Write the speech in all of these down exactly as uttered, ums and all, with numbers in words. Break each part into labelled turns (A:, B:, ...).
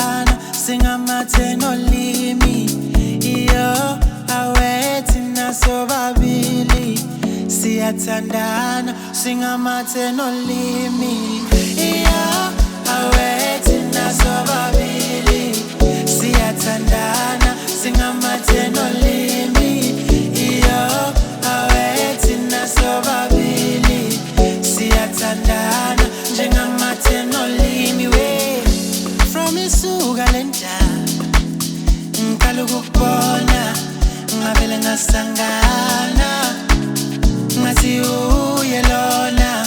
A: siyathandana singamathe nolimi iyo awethi nasobabili siyathandana singamathe nolimi iyo awethi nasobabili siyathandana singamathe nolimi iyo awethi nasobabili siyathandana njengamathe nolimi we from isuka lenja ngikhala ukukubona ngavele ngasangana ngathi uye lona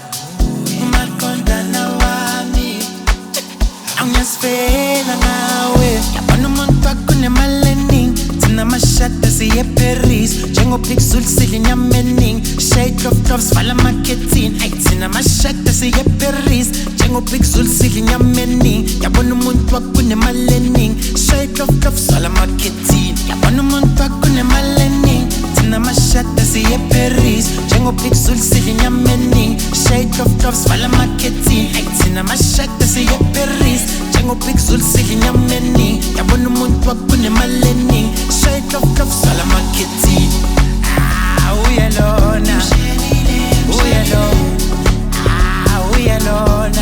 A: umaqondana wami angiyasifela ngawe yabona umuntu akunemali eningi thina amashada siye eParis njengopixul sidla inyama eningi shade of tops vala amakhethini ayi thina amashada siye eParis njengopixul sidla inyama eningi yabona umuntu akunemali eningi shade of tops vala amakhethini yabona umuntu akunemali eningi thina amashada siye eParis njengopixul sidla inyama eningi shade of tops vala amakhethini ayi thina amashada siye eParis njengopixul sidla inyama eningi yabona umuntu akunemali eningi shade of tops vala amakhethini ah uyalona uyalona ah uyalona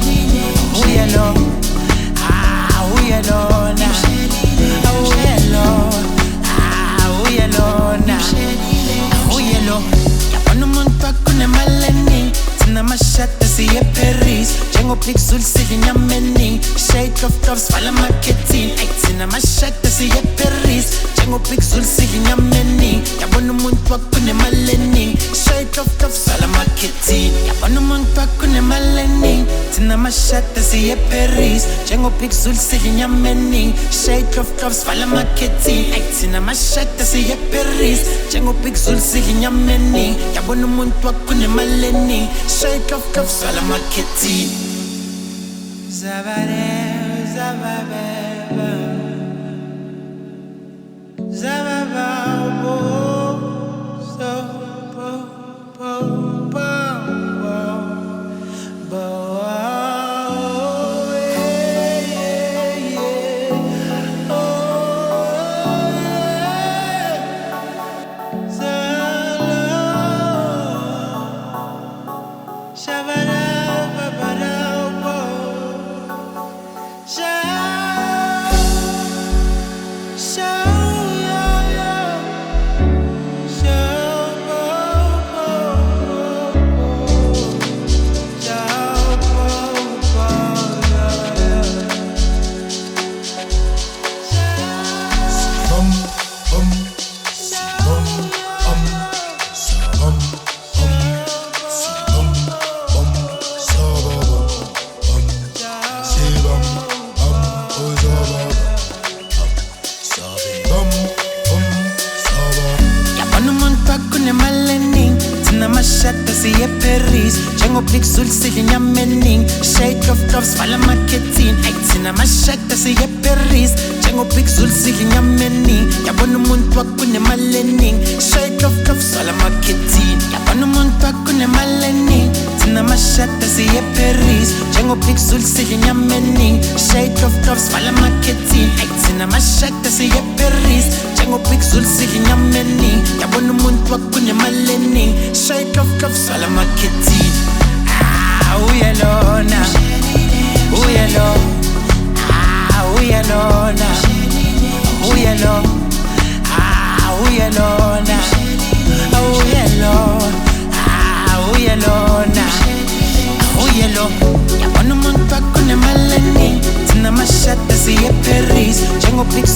A: uyalona ah uyalona ah uyalona ah uyalona ah uyalona yabona umuntu akunemali eningi thina amashada siye eParis njengopixul sidla inyama eningi shade of tops vala amakhethini ayi thina amashada siye eParis njengopixul sidla inyama eningi yabona umuntu akunemali eningi shade of tops vala amakhethini yabona umuntu akunemali eningi thina amashada siye eParis njengopixul sidla inyama eningi shade of tops vala amakhethini ayi thina amashada siye eParis njengopixul sidla inyama eningi yabona umuntu akunemali eningi shade of tops vala amakhethini zabare zababeba zababa bo so bo bo bo bo bo yeah, yeah, yeah. Oh Zalo Shabara babara bo amashada siye eParis njengopixul sidla inyama eningi shade of tops vala amakhethini ayi thina amashada siye eParis njengopixul sidla inyama eningi yabona umuntu akunemali eningi shade of tops vala amakhethini yabona umuntu akunemali eningi thina amashada siye eParis njengopixul sidla inyama eningi shade of tops vala amakhethini ayi thina amashada siye eParis njengopixul sidla inyama eningi yabona umuntu akunemali eningi shade of tops vala amakhethini ah uyalona uyalona ah uyalona uyalona ah uyalona ah uyalona ah uyalona ah uyalona yabona umuntu akunemali eningi thina amashada siye eParis njengopixul